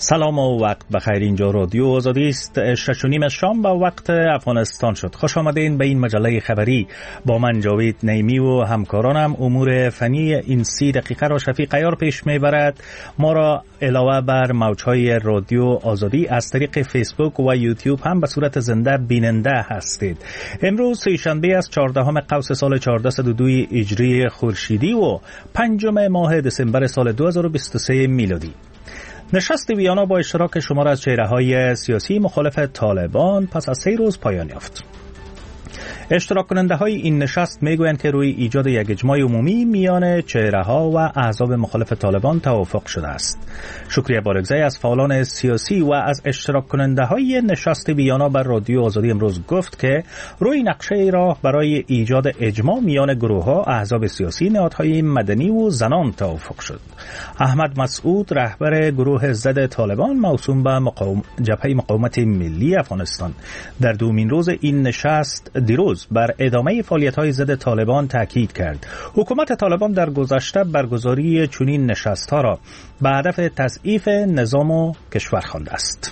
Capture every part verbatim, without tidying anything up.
سلام و وقت بخیر. اینجا رادیو آزادی است. شش و نیم شام با وقت افغانستان شد. خوش آمدین به این مجله خبری. با من جاوید نیمی و همکارانم امور فنی این سی دقیقه را شفیق عیار پیش میبرد. ما را علاوه بر موجهای رادیو آزادی از طریق فیسبوک و یوتیوب هم به صورت زنده بیننده هستید. امروز سه‌شنبه است، چهاردهم قوس سال چهارده صد و دو هجری خورشیدی و پنجم ماه دسامبر سال دو هزار و بیست و سه میلادی. نشست ویانا با اشتراک شمار از چهره‌های سیاسی مخالف طالبان پس از سه روز پایان یافت. اشتراک کننده های این نشست میگویند که روی ایجاد یک اجماع عمومی میان چهره ها و احزاب مخالف طالبان توافق شده است. شکریه بارگزئی از فعالان سیاسی و از اشتراک کننده های نشست ویانا بر رادیو آزادی امروز گفت که روی نقشه راه برای ایجاد اجماع میان گروه ها، احزاب سیاسی، نهادهای مدنی و زنان توافق شد. احمد مسعود، رهبر گروه ضد طالبان موسوم به مقاوم... جبهه مقاومت ملی افغانستان، در دومین روز این نشست دیروز بر ادامه فعالیت‌های ضد طالبان تاکید کرد. حکومت طالبان در گذشته برگزاری چنین نشست‌ها را به هدف تضعیف نظام و کشور خوانده است.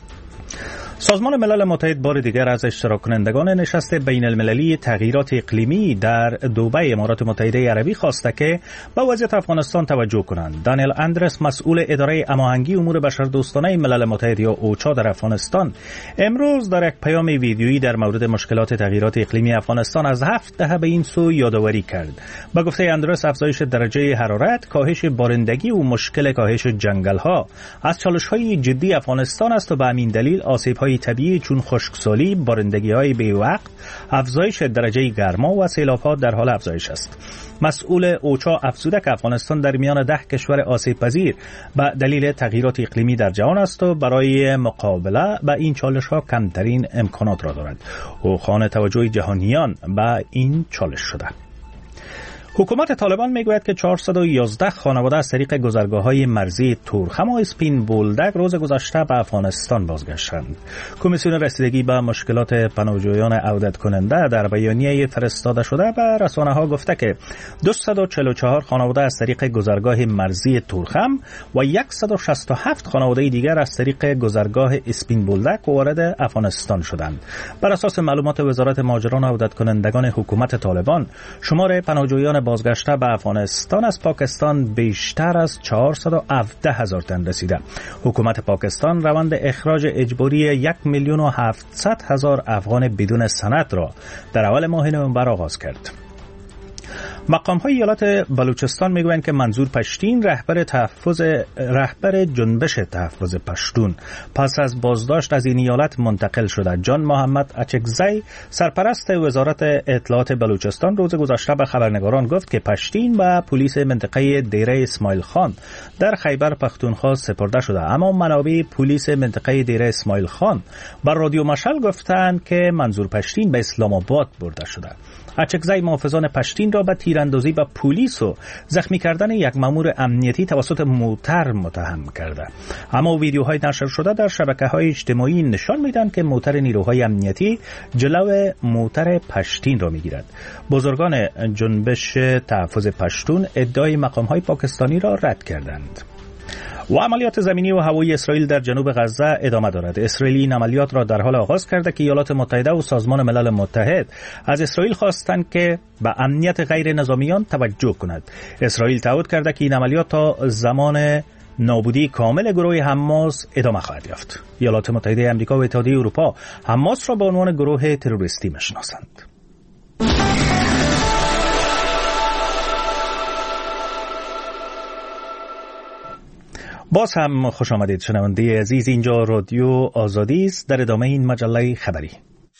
سازمان ملل متحد بار دیگر از اشتراک کنندگان نشست بین المللی تغییرات اقلیمی در دبی امارات متحده عربی خواسته که به وضعیت افغانستان توجه کنند. دانیل اندرس، مسئول اداره هماهنگی امور بشردوستانه ملل متحد یا اوچا در افغانستان، امروز در یک پیام ویدیویی در مورد مشکلات تغییرات اقلیمی افغانستان از هفت دهه به این سو یادآوری کرد. به گفته اندرس، افزایش درجه حرارت، کاهش بارندگی و مشکل کاهش جنگل‌ها از چالش‌های جدی افغانستان است و به همین دلیل آسیب‌های طبیعی چون خشکسالی، بارندگی‌های بی‌وقت، افزایش درجه گرما و سیلاب‌ها در حال افزایش است. مسئول اوچا افزوده که افغانستان در میان ده کشور آسیب‌پذیر به دلیل تغییرات اقلیمی در جهان است و برای مقابله با این چالش‌ها کمترین امکانات را دارد. او خواهان توجه جهانیان به این چالش شده. حکومت طالبان میگوید که چهارصد و یازده خانواده از طریق گذرگاه‌های مرزی تورخم و اسپین بولدک روز گذشته به افغانستان بازگشتند. کمیسیون رسیدگی به مشکلات پناهجویان عودت کننده در بیانیه فرستاده شده به رسانه‌ها گفته که دویست و چهل و چهار خانواده از طریق گذرگاه مرزی تورخم و صد و شصت و هفت خانواده دیگر از طریق گذرگاه اسپین بولدک وارد افغانستان شدند. بر اساس معلومات وزارت مهاجران و عودت کنندگان حکومت طالبان، شمار پناهجویان بازگشته به افغانستان از پاکستان بیشتر از چهارصد و هفده هزار تن رسیده. حکومت پاکستان روند اخراج اجباری یک میلیون و هفتصد هزار افغان بدون سند را در اول ماه نوامبر آغاز کرد. مقام‌های ایالات بلوچستان میگویند که منظور پشتین، رهبر تحفظ رهبر جنبش تحفظ پشتون، پس از بازداشت از این ایالت منتقل شده. جان محمد اچکزی، سرپرست وزارت اطلاعات بلوچستان، روز گذشته به خبرنگاران گفت که پشتین به پلیس منطقه دیره اسماعیل خان در خیبر پختونخوا سپرده شده، اما منابع پلیس منطقه دیره اسماعیل خان بر رادیو مشعل گفتند که منظور پشتین به اسلام آباد برده شده. اچکزی محافظان پشتین را به تیراندازی به پلیس و زخمی کردن یک مأمور امنیتی توسط موتر متهم کرده. اما ویدیوهای نشر شده در شبکه‌های اجتماعی نشان میدهند که موتر نیروهای امنیتی جلو موتر پشتین را میگیرد. بزرگان جنبش تحفظ پشتون ادعای مقام‌های پاکستانی را رد کردند. و عملیات زمینی و هوایی اسرائیل در جنوب غزه ادامه دارد. اسرائیل این عملیات را در حال آغاز کرده که ایالات متحده و سازمان ملل متحد از اسرائیل خواستند که به امنیت غیر نظامیان توجه کند. اسرائیل تعهد کرده که این عملیات تا زمان نابودی کامل گروه حماس ادامه خواهد یافت. ایالات متحده آمریکا و اتحادیه اروپا حماس را به عنوان گروه تروریستی میشناسند. باز هم خوش آمدید شنونده عزیز. اینجا رادیو آزادی است. در ادامه این مجله خبری،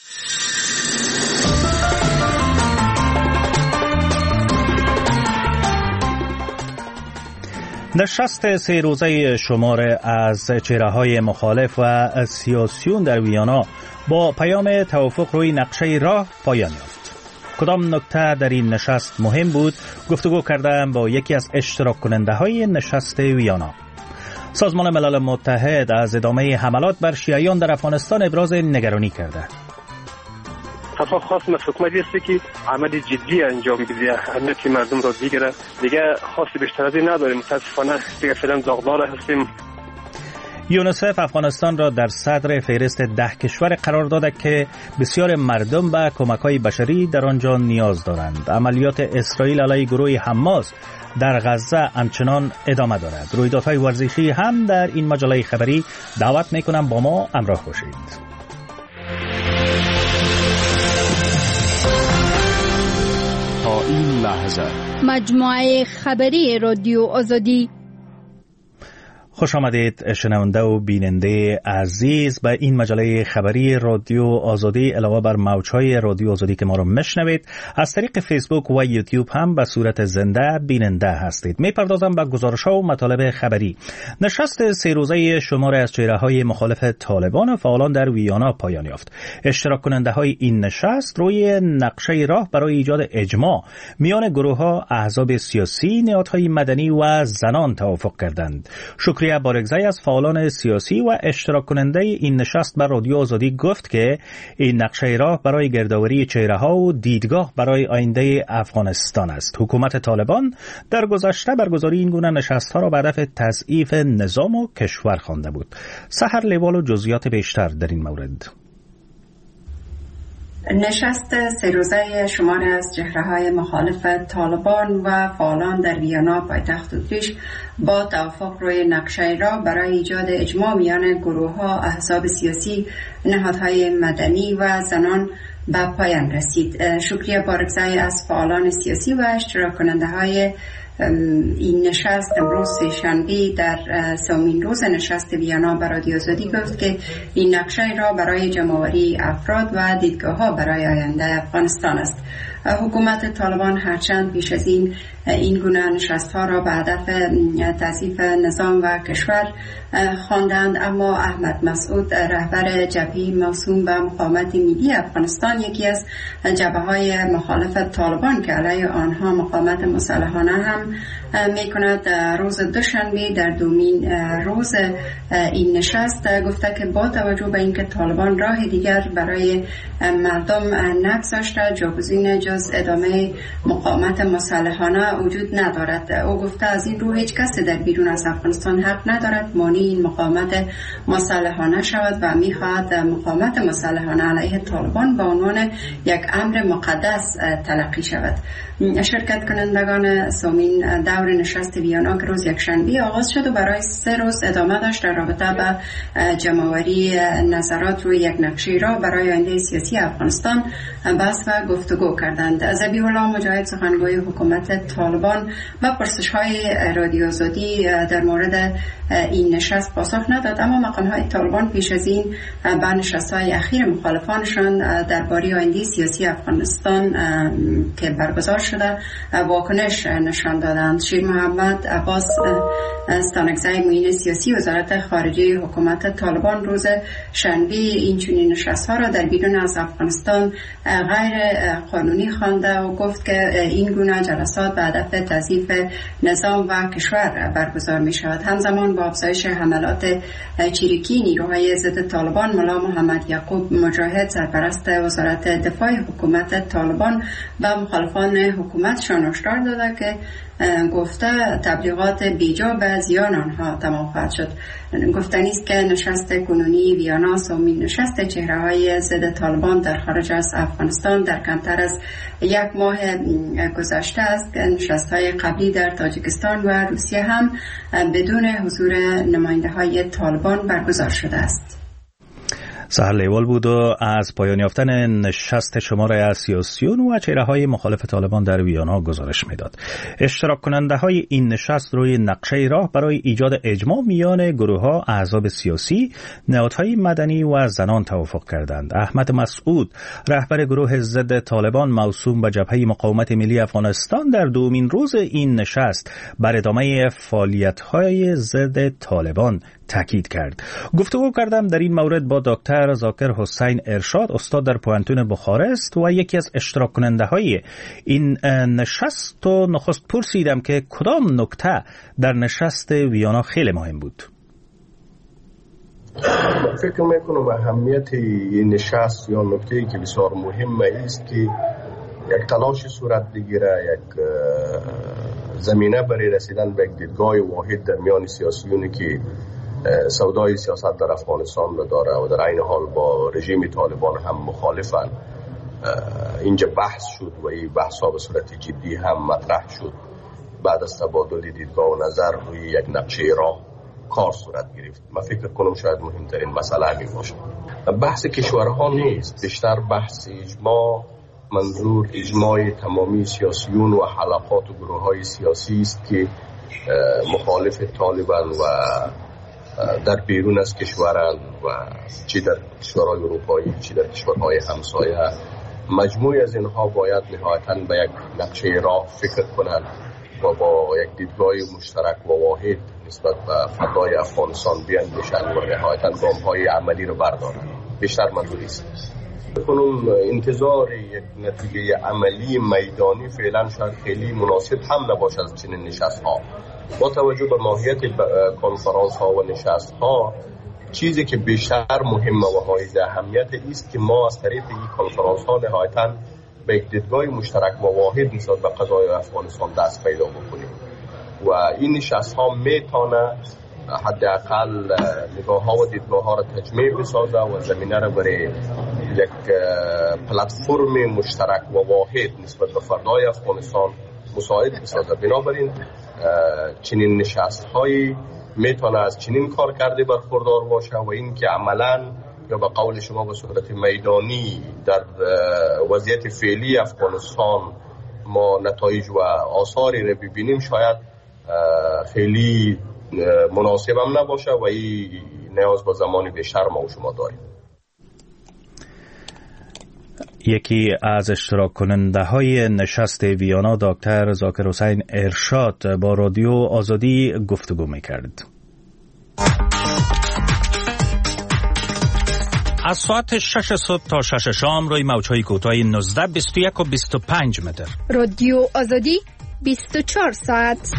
نشست سه روزه شمار از چهره‌های مخالف و سیاسیون در ویانا با پیام توافق روی نقشه راه پایان یافت. کدام نکته در این نشست مهم بود؟ گفتگو کردم با یکی از اشتراک کننده های نشست ویانا. سازمان ملل متحد از ادامه حملات بر شیعیان در افغانستان ابراز نگرانی کرده. خطاب خاص از حکومت است که عمل جدی انجام بده، امنیت مردم را بگیره. دیگه خاصی بیشتر از این نداریم. متاسفانه دیگه فعلا داغدار هستیم. یونیسف افغانستان را در صدر فهرست ده کشور قرار داده که بسیار مردم به کمک‌های بشری در آنجا نیاز دارند. عملیات اسرائیل علیه گروه حماس در غزه همچنان ادامه دارد. رویدادهای ورزشی هم در این مجله خبری. دعوت میکنم با ما همراه باشید. تا این لحظه مجموعه خبری رادیو آزادی. خوش آمدید شنونده و بیننده عزیز به این مجله خبری رادیو آزادی. علاوه بر موجهای رادیو آزادی که ما رو میشنوید، از طریق فیسبوک و یوتیوب هم به صورت زنده بیننده هستید. میپردازم به گزارش‌ها و مطالب خبری. نشست سه روزه شمار از چهره‌های مخالف طالبان و فعالان در ویانا پایان یافت. اشتراک کننده‌های این نشست روی نقشه راه برای ایجاد اجماع میان گروه‌ها، احزاب سیاسی، نهادهای مدنی و زنان توافق کردند. شکریه بارگزای از فعالان سیاسی و اشتراک کننده این نشست بر رادیو آزادی گفت که این نقشه راه برای گردآوری چهره‌ها و دیدگاه برای آینده افغانستان است. حکومت طالبان در گذشته برگزاری این گونه نشست‌ها را به هدف تضعیف نظام و کشور خوانده بود. سحر لیوال و جزئیات بیشتر در این مورد. نشست سه روزه شمار از چهره‌های مخالف طالبان و فعالان در ویانا پایتخت اتریش با توافق روی نقشه راه برای ایجاد اجماع میان گروه‌ها، احزاب سیاسی، نهادهای مدنی و زنان به پایان رسید. شکریه بارگزای از فعالان سیاسی و اشتراک کننده‌های این نشست امروز سه‌شنبه در سومین روز نشست ویانا بر رادیو آزادی گفت که این نقشه را برای جمع‌آوری افراد و دیدگاه‌ها برای آینده افغانستان است. حکومت طالبان هرچند پیش از این این گونه نشست‌ها را به هدف تضعیف نظام و کشور خواندند، اما احمد مسعود رهبر جبهه موسوم به مقاومت ملی افغانستان، یکی از جبهه‌های مخالف طالبان که علیه آنها مقاومت مسلحانه هم می‌کند، روز دوشنبه در دومین روز این نشست گفته که با توجه به اینکه طالبان راه دیگر برای مردم نگذاشته، جایگزین جز ادامه مقاومت مسلحانه وجود ندارد. او گفته از این رو هیچ کسی در بیرون از افغانستان حق ندارد مانع این مقاومت مسلحانه شود و می‌خواهد مقاومت مسلحانه علیه طالبان به عنوان یک امر مقدس تلقی شود. شرکت کنندگان سومین دور نشست ویانا که روز یکشنبه آغاز شد و برای سه روز ادامه داشت در رابطه به جمع‌آوری نظرات روی یک نقشه راه برای آینده سیاسی افغانستان بحث و گفتگو کردند. ذبیح الله مجاهد سخنگوی حکومت طالبان و پرسش‌های رادیو آزادی در مورد این نشست پاسخ نداد، اما مقام‌های طالبان پیش از این به نشست‌های اخیر مخالفانشان درباره آینده سیاسی افغانستان که برگزار شده واکنش نشان دادند. شیر محمد عباس ستانکزی معین سیاسی وزارت خارجه حکومت طالبان روز شنبه این چنین نشست‌ها را در بیرون از افغانستان غیر قانونی خوانده و گفت که این گونه جلسات به هدف تضعیف نظام و کشور برگزار می شود. همزمان با افزایش حملات چریکی نیروهای ضد طالبان، ملا محمد یعقوب مجاهد سرپرست وزارت دفاع حکومت طالبان به مخالفان حکومتشان هشدار داده که گفته تبلیغات بیجا به زیان آنها تمام خواهد شد. گفتنی است که نشست کنونی ویانا سومین نشست چهره‌های ضد طالبان در خارج از افغانستان در کمتر از یک ماه گذشته است که نشست‌های قبلی در تاجیکستان و روسیه هم بدون حضور نماینده‌های طالبان برگزار شده است. سحر لیوال بود و از پایان یافتن نشست شمار از سیاسیون و چهره‌های مخالف طالبان در ویانا گزارش میداد. اشتراک کننده های این نشست روی نقشه راه برای ایجاد اجماع میان گروه‌ها، احزاب سیاسی، نهادهای مدنی و زنان توافق کردند. احمد مسعود رهبر گروه ضد طالبان موسوم به جبهه مقاومت ملی افغانستان در دومین روز این نشست بر ادامه فعالیت‌های ضد طالبان تاکید کرد. گفتگو کردم در این مورد با دکتر ذاکر حسین ارشاد، استاد در پوهنتون بخارست و یکی از اشتراک کننده های این نشست، و نخست پرسیدم که کدام نکته در نشست ویانا خیلی مهم بود. فکر میکنم اهمیت این نشست یا نکته‌ای که بسیار مهمه است که یک تلاش صورت بگیره، یک زمینه برای رسیدن به یک دیدگاه واحد در میان سیاسیونی که سودای سیاست در افغانستان را داره و در این حال با رژیم طالبان هم مخالفن. اینجا بحث شد و این بحث ها به صورت جدی هم مطرح شد. بعد از تبادل دیدگاه و نظر روی یک نقشه راه کار صورت گرفت. من فکر کنم شاید مهمترین مسئله همین باشه. بحث کشورها نیست، بیشتر بحث اجماع، منظور اجماع تمامی سیاسیون و حلقات و گروه های سیاسی است که مخالف طالبان و در بیرون از کشورند و چی در کشورهای اروپایی چی در کشورهای همسایه. مجموعی از اینها باید نهایتاً به یک نقشه راه فکر کنند و با یک دیدگاه مشترک و واحد نسبت به فردای افغانستان بیاندیشند و نهایتاً گام‌های عملی رو بردارند. بیشتر منظوری است. کنون انتظار یک نتیجه عملی میدانی فعلا شاید خیلی مناسب هم نباشد از چنین نشست ها. با توجه به ماهیت کنفرانس ها و نشست ها، چیزی که بیشتر مهمه و حائز اهمیت است که ما از طریق این کنفرانس ها نهایتاً به یک دیدگاه مشترک و واحد نسبت به قضای افغانستان دست پیدا بکنیم و این نشست ها میتونه حداقل نگاه ها و دیدگاه ها را تجمیع بسازه و زمینه را برای یک پلتفرم مشترک و واحد نسبت به فردای افغانستان مساعد بسازه. بنابراین چنین نشست هایی میتونه از چنین کار کرده برخوردار باشه و این که عملاً یا به قول شما به صورت میدانی در وضعیت فعلی افغانستان ما نتایج و آثاری را ببینیم شاید خیلی مناسب هم نباشه و این نیاز به زمان بیشتر ما و شما داریم. یکی از اشتراک کننده های نشست ویانا دکتر ذاکر حسین ارشاد با رادیو آزادی گفتگو میکرد. از ساعت شش صبح تا شش شام روی موج‌های کوتاه نوزده، بیست و یک و بیست و پنج متر. رادیو آزادی بیست و چهار ساعت.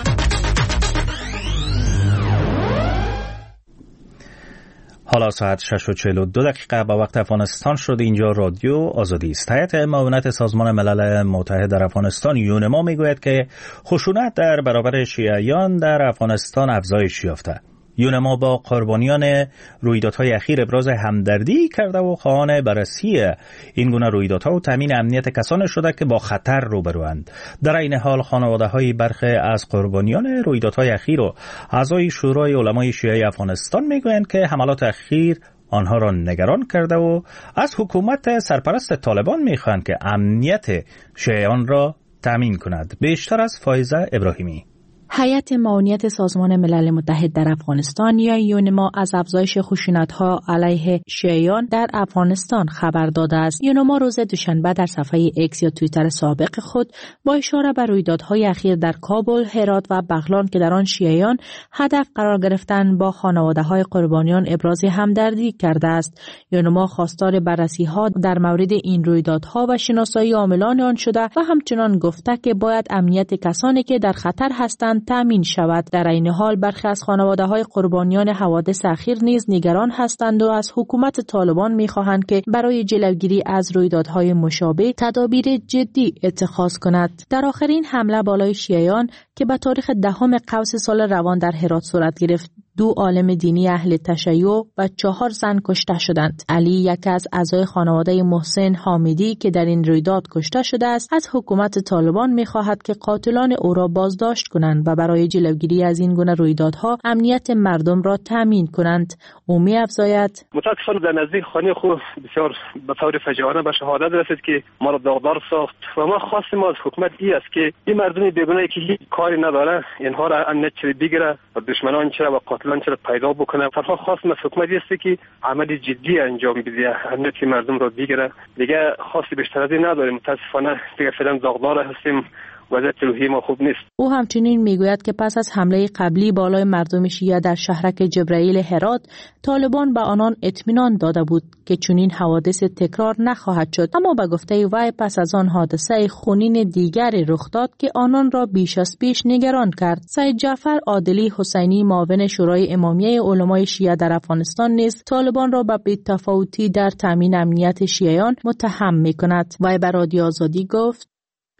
حالا ساعت شش و چهل و دو دقیقه به وقت افغانستان شد. اینجا رادیو آزادی است. هیئت معاونت سازمان ملل متحد در افغانستان یونما میگوید که خشونت در برابر شیعیان در افغانستان افزایش یافته. یونما با قربانیان رویدادهای اخیر ابراز همدردی کرده و خواهان بررسی این گونه رویدادها و تامین امنیت کسانی شده که با خطر روبروند. در این حال خانواده‌های برخی از قربانیان رویدادهای اخیر و اعضای شورای علمای شیعه افغانستان میگویند که حملات اخیر آنها را نگران کرده و از حکومت سرپرست طالبان میخواهند که امنیت شیعیان را تامین کند. بیشتر از فایزه ابراهیمی. هیئت معاونت سازمان ملل متحد در افغانستان یا یونما از افزایش خشونت‌ها علیه شیعیان در افغانستان خبر داده است. یونما روز دوشنبه در صفحه ایکس یا توییتر سابق خود با اشاره به رویدادهای اخیر در کابل، هرات و بغلان که در آن شیعیان هدف قرار گرفتند با خانواده‌های قربانیان ابراز همدردی کرده است. یونما خواستار بررسی‌ها در مورد این رویدادها و شناسایی عاملان آن شده و همچنان گفته که باید امنیت کسانی که در خطر هستند تامین شود. در این حال برخی از خانواده‌های قربانیان حوادث اخیر نیز نگران هستند و از حکومت طالبان می‌خواهند که برای جلوگیری از رویدادهای مشابه تدابیر جدی اتخاذ کند. در آخرین حمله بالای شیعیان که به تاریخ دهم قوس سال روان در هرات صورت گرفت، دو عالم دینی اهل تشیع و چهار زن کشته شدند. علی، یک از اعضای خانواده محسن حامدی که در این رویداد کشته شده است، از حکومت طالبان می‌خواهد که قاتلان او را بازداشت کنند و برای جلوگیری از این گونه رویدادها امنیت مردم را تامین کنند. او می‌افزاید: متاسفانه در نزدیک خانه خود بسیار به طور فجیعانه به شهادت رسید که ما را داغدار ساخت و ما خواستیم از حکومت ای است که این مردم بیگناهی که هیچ کاری نداره اینها را امنیت چه بگیره و دشمنان چه و قاتلان چه پیدا بکنه. تنها خواستم از حکومت است که عمل جدی انجام بده، امنیت مردم را بگیره. دیگه خاصی بیشتر از این نداریم. متاسفانه دیگه فعلا داغدار هستیم. وضعیت روحی ما خوب نیست. او همچنین میگوید که پس از حمله قبلی بالای مردم شیعه در شهرک جبرائیل هرات، طالبان به آنان اطمینان داده بود که چنین حوادث تکرار نخواهد شد، اما به گفته وی پس از آن حادثه خونین دیگری رخ داد که آنان را بیش از پیش نگران کرد. سید جعفر عادلی حسینی، معاون شورای امامیه علمای شیعه در افغانستان، نیز طالبان را به بی‌تفاوتی در تامین امنیت شیعیان متهم می‌کند. وی به رادیو آزادی گفت: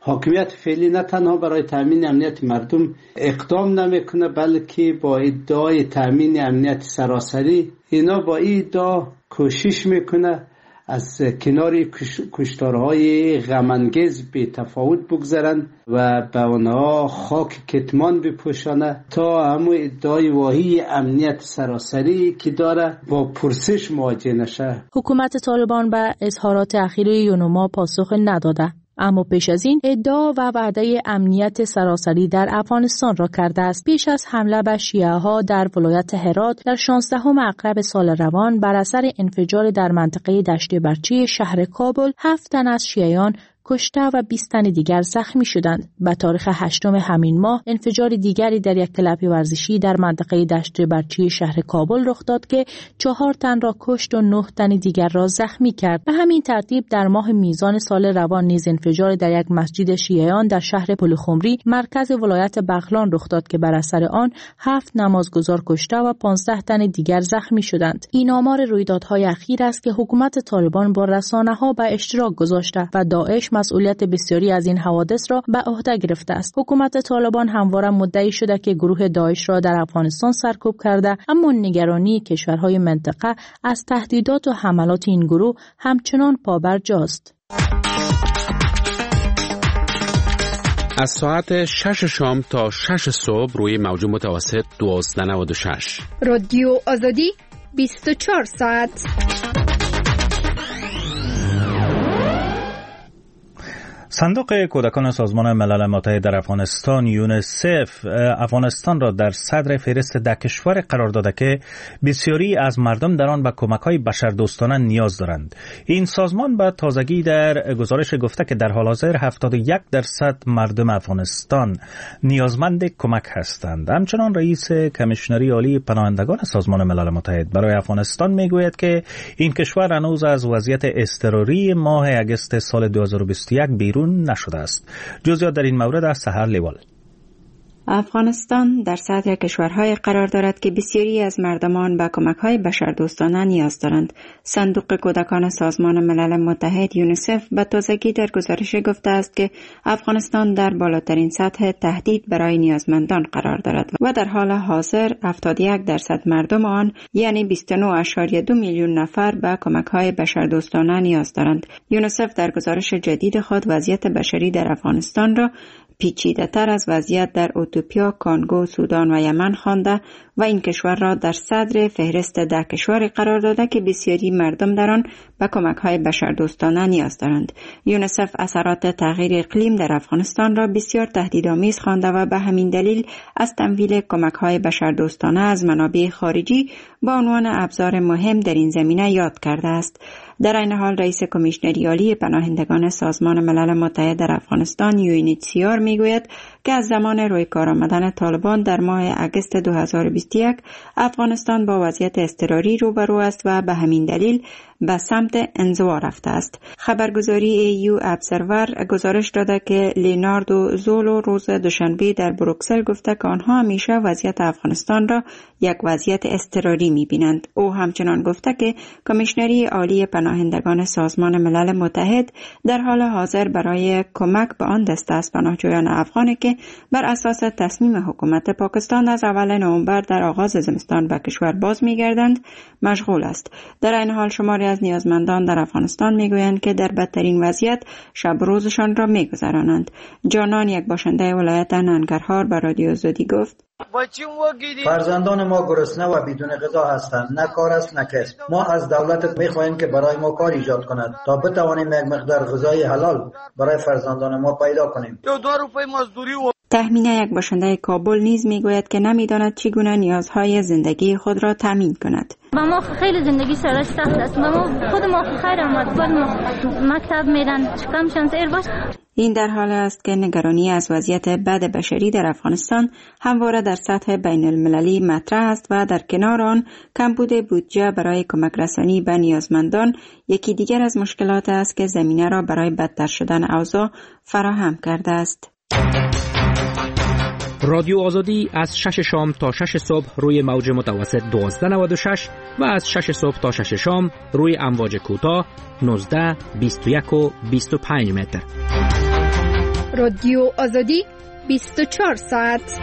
حاکمیت فعلی نه تنها برای تامین امنیت مردم اقدام نمیکنه، بلکه با ادعای تامین امنیت سراسری اینا با این ادعا کوشش میکنه از کنار کشتارهای غم‌انگیز به تفاوت بگذارن و به آنها خاک کتمان بپوشانه تا همون ادعای واهی امنیت سراسری که داره با پرسش مواجه نشه. حکومت طالبان به اظهارات اخیر یونما پاسخ نداده، اما پیش از این ادعا و وعده امنیت سراسری در افغانستان را کرده است. پیش از حمله به شیعه ها در ولایت هرات در شانزدهم اغرب سال روان بر اثر انفجار در منطقه دشت برچی شهر کابل هفت تن از شیعیان کشته و بیست تن دیگر زخمی شدند. به تاریخ هشتم همین ماه انفجار دیگری در یک کلب ورزشی در منطقه دشت برچی شهر کابل رخ داد که چهار تن را کشت و نه تن دیگر را زخمی کرد. به همین ترتیب در ماه میزان سال روان نیز انفجار در یک مسجد شیعیان در شهر پلخمری مرکز ولایت بغلان رخ داد که بر اثر آن هفت نمازگزار کشته و پانزده تن دیگر زخمی شدند. این آمار رویدادهای اخیر است که حکومت طالبان با رسانه‌ها به اشتراک گذاشته و داعش مسئولیت بسیاری از این حوادث را به عهده گرفته است. حکومت طالبان همواره مدعی شده که گروه داعش را در افغانستان سرکوب کرده، اما نگرانی کشورهای منطقه از تهدیدات و حملات این گروه همچنان پابرجاست. از ساعت شش شام تا شش صبح روی موج متوسط دوازده نود و شش رادیو آزادی بیست و چهار ساعت. صندوق کودکان سازمان ملل متحد در افغانستان یونیسف افغانستان را در صدر فهرست ده کشور قرار داده که بسیاری از مردم در آن به کمک‌های بشردوستانه نیاز دارند. این سازمان به تازگی در گزارش گفته که در حال حاضر هفتاد و یک درصد مردم افغانستان نیازمند کمک هستند. همچنان رئیس کمیشنری عالی پناهندگان سازمان ملل متحد برای افغانستان میگوید که این کشور هنوز از وضعیت اضطراری ماه اگست سال دو هزار و بیست و یک بیرون نشده است. جزئیات در این مورد از سحر لیوال. افغانستان در صدر کشورهای قرار دارد که بسیاری از مردمان به کمک‌های بشردوستانه نیاز دارند. صندوق کودکان سازمان ملل متحد یونیسف به تازگی در گزارش گفته است که افغانستان در بالاترین سطح تهدید برای نیازمندان قرار دارد و در حال حاضر هفتاد و یک درصد مردم آن یعنی بیست و نه ممیز دو میلیون نفر به کمک‌های بشردوستانه نیاز دارند. یونیسف در گزارش جدید خود وضعیت بشری در افغانستان را پیچیده تر از وضعیت در اتیوپیا، کانگو، سودان و یمن خوانده و این کشور را در صدر فهرست ده کشوری قرار داده که بسیاری مردم در آن به کمک‌های بشردوستانه نیاز دارند. یونیسف اثرات تغییر اقلیم در افغانستان را بسیار تهدیدآمیز خوانده و به همین دلیل از تمویل کمک‌های بشردوستانه از منابع خارجی به عنوان ابزار مهم در این زمینه یاد کرده است. در این حال رئیس کمیشنری عالی پناهندگان سازمان ملل متحد در افغانستان یو ان اچ سی آر میگوید که از زمان روی کار آمدن طالبان در ماه اگست دو هزار و بیست و یک افغانستان با وضعیت اضطراری روبرو است و به همین دلیل به سمت انزوا رفته است. خبرگزاری ای یو ابزرور گزارش داده که لیناردو زولو روز دوشنبه در بروکسل گفته که آنها همیشه وضعیت افغانستان را یک وضعیت اضطراری می‌بینند. او همچنان گفته که کمیشنری عالی پناهندگان سازمان ملل متحد در حال حاضر برای کمک به آن دسته از پناهجویان افغانی که بر اساس تصمیم حکومت پاکستان از اول نوامبر در آغاز زمستان به کشور باز می‌گردند مشغول است. در این حال شماری از نیازمندان در افغانستان میگویند که در بدترین وضعیت شب روزشان را میگذرانند. جانان یک باشنده ولایت ننگرهار به رادیو آزادی گفت: فرزندان ما گرسنه و بدون غذا هستند، نه کار است نه کسب. ما از دولت میخواهیم که برای ما کار ایجاد کند تا بتوانیم یک مقدار غذای حلال برای فرزندان ما پیدا کنیم. تهمینه یک باشنده کابل نیز میگوید که نمیداند چگونه نیازهای زندگی خود را تامین کند. ما خیلی زندگی سرش سخت است. ما خود ما خیر آمد بعد ما مکتب میرن کم شانس ایر باش. این در حال است که نگرانی از وضعیت بد بشری در افغانستان همواره در سطح بین المللی مطرح است و در کنار آن کمبود بودجه برای کمک رسانی به نیازمندان یکی دیگر از مشکلات است که زمینه را برای بدتر شدن اوضاع فراهم کرده است. رادیو آزادی از شش شام تا شش صبح روی موج متوسط دوازده نود و شش و از شش صبح تا شش شام روی امواج کوتاه نوزده، بیست و یک و بیست و پنج متر. رادیو آزادی بیست و چهار ساعت.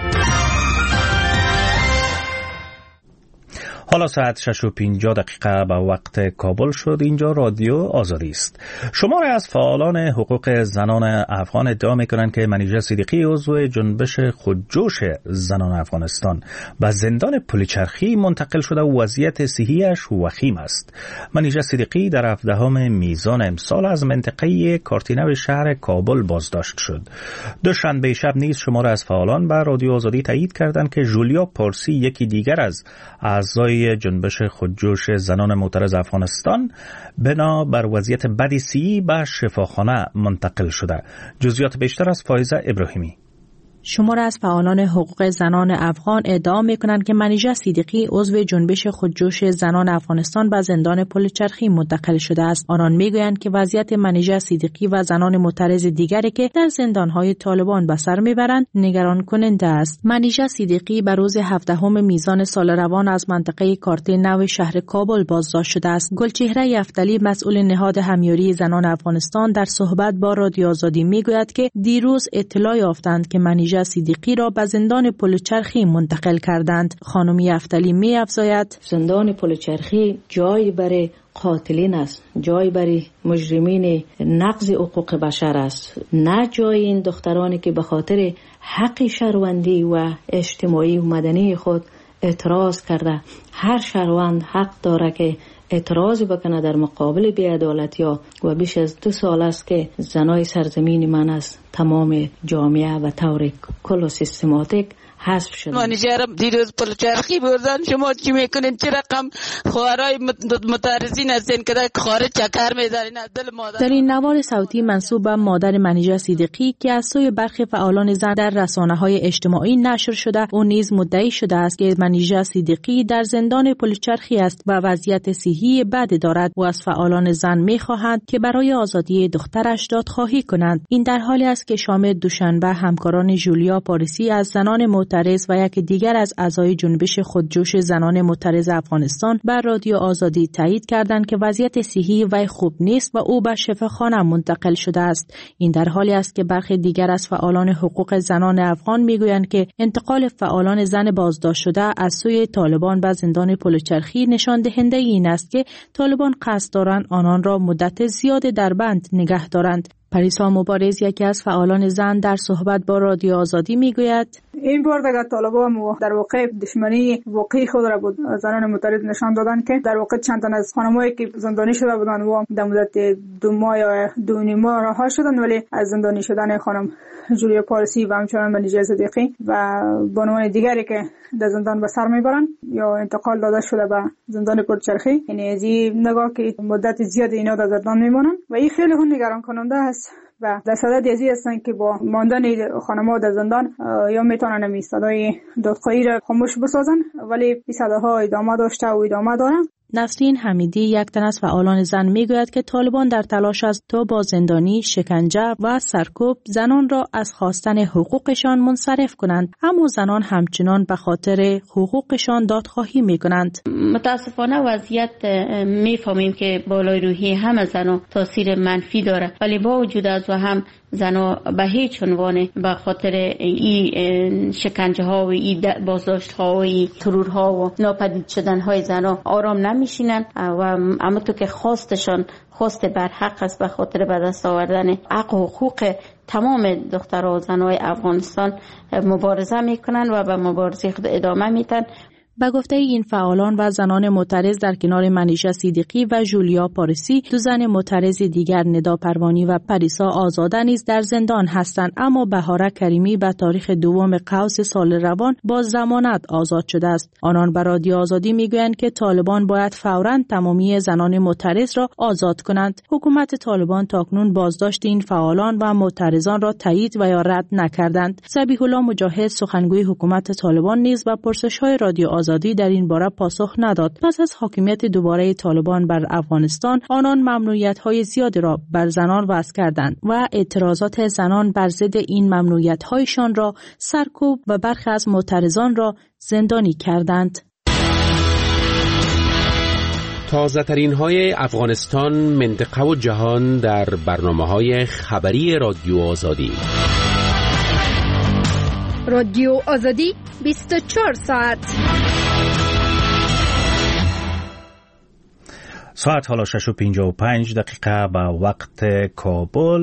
حالا ساعت شش و پنجاه دقیقه به وقت کابل شد. اینجا رادیو آزادی است. شماری از فعالان حقوق زنان افغان ادعا میکنند که منیژه صدیقی عضو جنبش خودجوش زنان افغانستان به زندان پلچرخی منتقل شده و وضعیت صحیش وخیم است. منیژه صدیقی در هفدهم میزان امسال از منطقه کارتینو شهر کابل بازداشت شد. دوشنبه شب نیز شماری از فعالان به رادیو آزادی تایید کردند که جولیا پارسی، یکی دیگر از اعضای جنبش خودجوش زنان معترض افغانستان، بنا بر وضعیت بد صحی به شفاخانه منتقل شده. جزئیات بیشتر از فائزه ابراهیمی. شمار از فعالان حقوق زنان افغان ادعا می‌کنند که منیژه صدیقی عضو جنبش خودجوش زنان افغانستان به زندان پلچرخی منتقل شده است. آنان می‌گویند که وضعیت منیژه صدیقی و زنان معترض دیگری که در زندان‌های طالبان به سر می‌برند نگران کننده است. منیژه صدیقی به روز هفدهم میزان سال روان از منطقه کارتینو شهر کابل بازداشت شده است. گلچهره یفتلی، مسئول نهاد همیاری زنان افغانستان، در صحبت با رادیو آزادی می‌گوید که دیروز اطلاع یافتند که منیژه صدیقی را به زندان پلچرخی منتقل کردند. خانم یفتلی می افزاید زندان پلچرخی جای برای قاتلین است، جای برای مجرمین نقض حقوق بشر است، نه جای این دخترانی که به خاطر حق شهروندی و اجتماعی و مدنی خود اعتراض کرده. هر شهروند حق داره که اعتراض بکنه در مقابل بی‌عدالتی ها و بیش از دو سال است که زنای سرزمین من از تمام جامعه و طور کل و سیستماتیک حذف شدن. منیژه دیروز پلچرخی بردن. شما چی میکنین؟ چه رقم خواهرای معترضین هستین که در خارج چکر میزنین؟ دل مادر. در این نوار صوتی منسوب به مادر منیژه صدیقی که از سوی برخی فعالان زن در رسانه‌های اجتماعی نشر شده، او نیز مدعی شده است که منیژه صدیقی در زندان پلچرخی است و وضعیت صحی بد دارد و از فعالان زن می‌خواهند که برای آزادی دخترش دادخواهی کنند. این در حالی است که شام دوشنبه همکاران جولیا پارسی از زنان معترض و یک دیگر از اعضای جنبش خودجوش زنان معترض افغانستان بر رادیو آزادی تایید کردند که وضعیت صحی وی خوب نیست و او به شفاخانه منتقل شده است. این در حالی است که برخی دیگر از فعالان حقوق زنان افغان میگویند که انتقال فعالان زن بازداشت شده از سوی طالبان به زندان پلچرخی نشان دهنده این است که طالبان قصد دارند آنان را مدت زیاد در بند نگه دارند. پریسا مبارز، یکی از فعالان زن، در صحبت با رادیو آزادی میگوید این بار دیگر طالبان در واقع دشمنی واقعی خود را بود زنان معترض نشان دادن که در واقع چند تن از خانمایی که زندانی شده بودند و در مدت دو ماه یا دو نیم ماه رها شدند، ولی از زندانی شدن خانم جولیا پارسی و همچنان منیژه صدیقی و بانوان دیگری که در زندان به سر میبرند یا انتقال داده شده به زندان پلچرخی، یعنی از این نگاه که مدت زیاد اینا در زندان میمونن و این خیلی هم نگران کننده است و در صدد ازی هستن که با ماندن خانم‌ها در زندان یا میتونن این صدای دادخواهی را خاموش بسازن، ولی این صداها ادامه داشته و ادامه دارن. نسرین حمیدی، یک تن از فعالان زن، میگوید که طالبان در تلاش است تا با زندانی، شکنجه و سرکوب زنان را از خواستن حقوقشان منصرف کنند، اما زنان همچنان به خاطر حقوقشان دادخواهی میکنند. متاسفانه وضعیت میفهمیم که بالای روحی همه زنان تاثیر منفی داره، ولی با وجود از و هم زنها به هیچ عنوان به خاطر این شکنجه ها و این بازداشت ها و این ترور ها و ناپدید شدن های زنها آرام نمیشینن و اما تو که خواستشان خواست برحق است به خاطر به دست آوردن حق و حقوق تمام دخترها و زنهای افغانستان مبارزه میکنن و به مبارزه خود ادامه میدن. به گفته این فعالان و زنان معترض، در کنار منیژه صدیقی و جولیا پارسی، دو زن معترض دیگر ندا پروانی و پریسا آزاده نیز در زندان هستند، اما بهاره کریمی به تاریخ دوم قوس سال روان با ضمانت آزاد شده است. آنان به رادیو آزادی میگویند که طالبان باید فوراً تمامی زنان معترض را آزاد کنند. حکومت طالبان تاکنون بازداشت این فعالان و معترضان را تایید و یا رد نکردند. ذبیح الله مجاهد، سخنگوی حکومت طالبان، نیز به پرسش‌های رادیو آزادی در این باره پاسخ نداد. پس از حاکمیت دوباره طالبان بر افغانستان، آنان ممنوعیت‌های زیادی را بر زنان وضع کردند و اعتراضات زنان بر ضد این ممنوعیت‌هایشان را سرکوب و برخی از معترضان را زندانی کردند. تازه ترین های افغانستان، منطقه و جهان در برنامه های خبری رادیو آزادی. رادیو آزادی بیست و چهار ساعت. ساعت حالا شش و پنجاه و پنج دقیقه به وقت کابل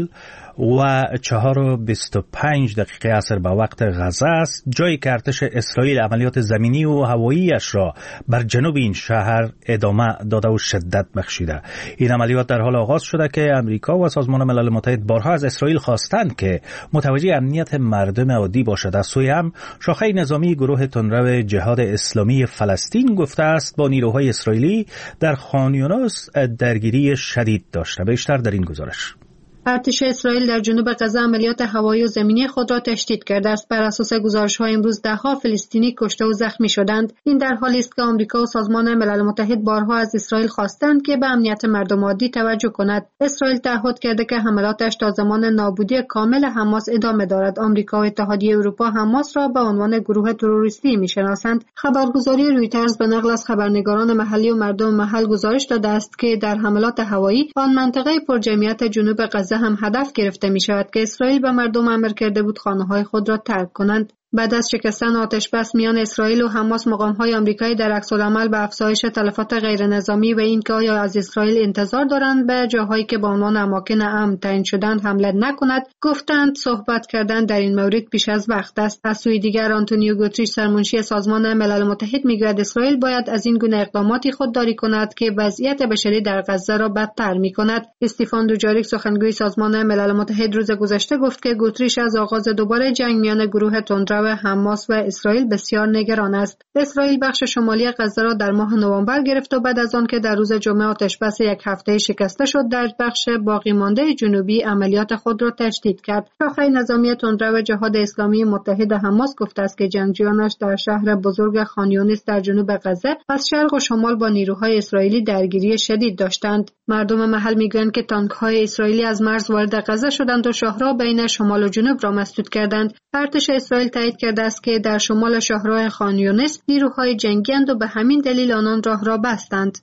و چهار و بیست و پنج دقیقه عصر به وقت غزه است، جایی که ارتش اسرائیل عملیات زمینی و هواییش را بر جنوب این شهر ادامه داده و شدت بخشیده. این عملیات در حال آغاز شده که امریکا و سازمان ملل متحد بارها از اسرائیل خواستند که متوجه امنیت مردم عادی باشد. از سوی هم شاخه نظامی گروه تندرو جهاد اسلامی فلسطین گفته است با نیروهای اسرائیلی در خان یونس درگیری شدید داشته. بیشتر در این گزارش. ارتش اسرائیل در جنوب غزه عملیات هوایی و زمینی خود را تشدید کرده است. بر اساس گزارش‌های امروز ده‌ها فلسطینی کشته و زخمی شدند. این در حالی است که آمریکا و سازمان ملل متحد بارها از اسرائیل خواستند که به امنیت مردم عادی توجه کند. اسرائیل تعهد کرده که حملاتش تا زمان نابودی کامل حماس ادامه دارد. آمریکا و اتحادیه اروپا حماس را به عنوان گروه تروریستی می‌شناسند. خبرگزاری رویترز به نقل از خبرنگاران محلی و مردم محل گزارش داده است که در حملات هوایی آن منطقه پرجمعیت جنوب غزه هم هدف گرفته می شود که اسرائیل به مردم امر کرده بود خانه‌های خود را ترک کنند. بعد از شکستن آتش بس میان اسرائیل و حماس، مقام‌های آمریکایی در عکس‌العمل به افزایش تلفات غیرنظامی و اینکه آیا از اسرائیل انتظار دارند به جاهایی که به عنوان اماکن امن تعیین شدند حمله نکند، گفتند صحبت کردن در این مورد پیش از وقت است. از سوی دیگر آنتونیو گوتریش سرمنشی سازمان ملل متحد میگوید اسرائیل باید از این گونه اقداماتی خودداری کند که وضعیت بشری در غزه را بدتر می‌کند. استیفان دوجاریک سخنگوی سازمان ملل متحد روز گذشته گفت که گوتریش از آغاز دوباره جنگ میان گروه تندرو حماس و اسرائیل بسیار نگران است. اسرائیل بخش شمالی غزه را در ماه نوامبر گرفت و بعد از آن که در روز جمعه آتش بس یک هفته شکسته شد، در بخش باقی مانده جنوبی عملیات خود را تشدید کرد. شاخه نظامی تندرو جهاد اسلامی متحد حماس گفته است که جنگجویانش در شهر بزرگ خان یونس در جنوب غزه از شرق و شمال با نیروهای اسرائیلی درگیری شدید داشتند. مردم محل میگویند که تانک‌های اسرائیلی از مرز وارد غزه شدند و شاهراه بین شمال و جنوب را مسدود کردند. ارتش اسرائیل تایید کرده است که در شمال شاهراه خان یونس نیروهای جنگی اند و به همین دلیل آنان راه را بستند.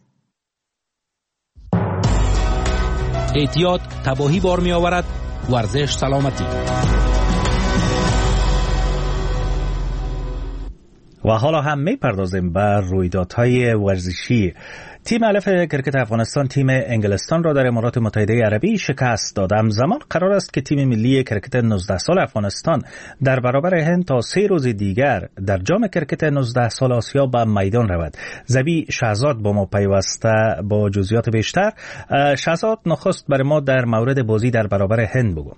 احتیاط تباهی بار می آورد. ورزش سلامتی. و حالا هم می پردازیم بر رویدادهای ورزشی. تیم الف کرکت افغانستان تیم انگلستان را در امارات متحده عربی شکست داد. همزمان قرار است که تیم ملی کرکت نوزده سال افغانستان در برابر هند تا سه روز دیگر در جام کرکت نوزده سال آسیا به میدان رود. زبی شهزاد با ما پیوسته با جزئیات بیشتر. شهزاد، نخست بر ما در مورد بازی در برابر هند بگو.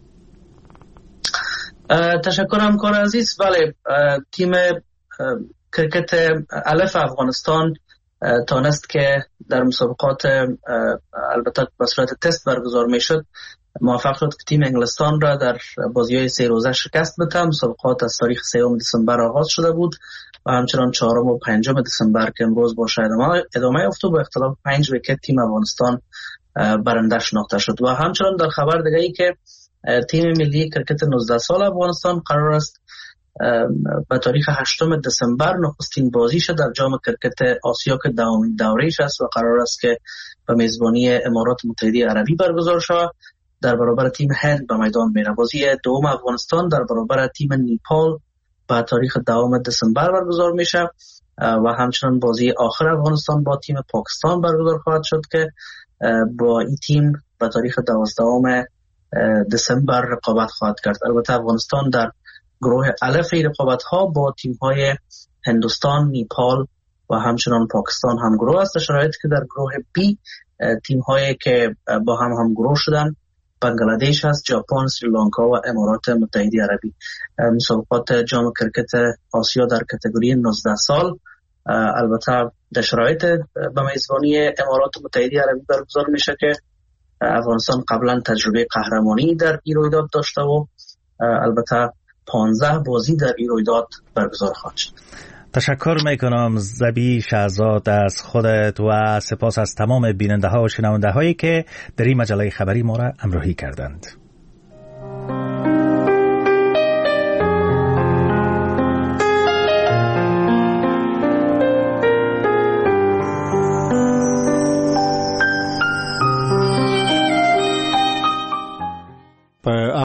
تشکرم کار عزیز. بله، تیم کرکت الف افغانستان تانست که در مسابقات البته به صورت تست برگزار می شد موفق شد که تیم انگلستان را در بازی‌های سه روزه شکست بده. مسابقات از تاریخ سوم دسامبر آغاز شده بود و همچنان چهارم و پنجم دسامبر که امروز باشه ادامه ادامه یافت و با اختلاف پنج ویکت تیم افغانستان برنده شناخته شد. و همچنان در خبر دیگه ای که تیم ملی کرکت نوزده سال افغانستان قرار است به تاریخ هشتم دسامبر نخستین بازیش در جام کرکت آسیا که دومین دوره‌اش است و قرار است که به میزبانی امارات متحده عربی برگزار شود، در برابر تیم هند به میدان میره. بازی دوم افغانستان در برابر تیم نیپال به تاریخ دوم دسامبر برگزار میشه و همچنان بازی آخر افغانستان با تیم پاکستان برگزار خواهد شد که با این تیم به تاریخ دوازدهم دسامبر رقابت خواهد کرد. البته افغانستان در گروه الف رقابت ها با تیم های هندوستان، نیپال و همچنان پاکستان هم گروه است. شرایط که در گروه بی تیم هایی که با هم هم گروه شدن بنگلادش هست، ژاپن، سریلانکا و امارات متحده عربی. مسابقات جام کرکت آسیا در کاتگوری نوزده سال البته در شرایط به میزبانی امارات متحده عربی برگزار میشه که افغانستان قبلا تجربه قهرمانی در این رویداد داشته و البته پانزده بازی در این رویداد برگزار خواهد شد. تشکر میکنم زبی شهزاد از خودت و سپاس از تمام بیننده ها و شنونده هایی که در این مجله خبری ما را همراهی کردند.